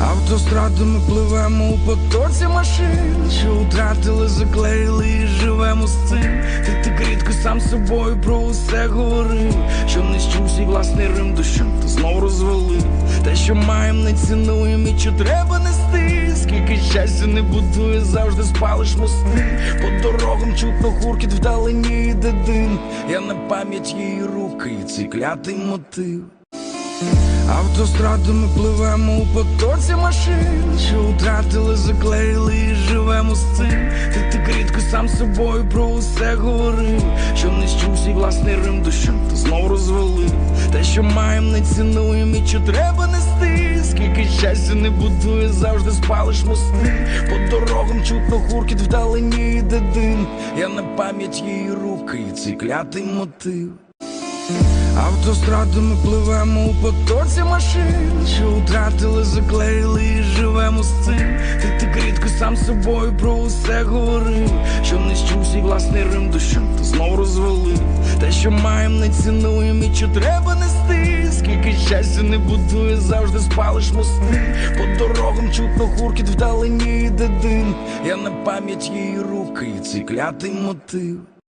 Автострадами пливемо у потоці машин, що втратили, заклеїли і живемо з цим. Ти так рідко сам собою про усе говорив, що не чув свій власний рим душем, та знов розвалив. Те, що маєм, не цінуєм і що треба нести. Скільки щастя не будує, завжди спалиш мости. По дорогам чутно гуркіт, вдалині йде дим. Я на пам'ять її руки і цей клятий мотив. Автострадами пливемо у потоці машин, що втратили, заклеїли і живемо з цим. Ти так рідко сам собою про усе говорив, що не чув свій власний рим душем, та знов розвалив. Те, що маєм, не цінуєм і що треба нести. Скільки щастя не будує, завжди спалиш мости. По дорогам чутно гуркіт, вдалині йде дим. Я на пам'ять її руки і цей клятий мотив. Автострадами пливемо у потоці машин, що втратили, заклеїли і живемо з цим. Ти так рідко сам собою про усе говорив, що не чув свій власний рим душем, та знов розвалив. Те, що маєм, не цінуєм і що треба нести. Скільки щастя не будує, завжди спалиш мости. По дорогам чутно гуркіт, вдалині йде дим. Я на пам'ять її руки і цей клятий мотив.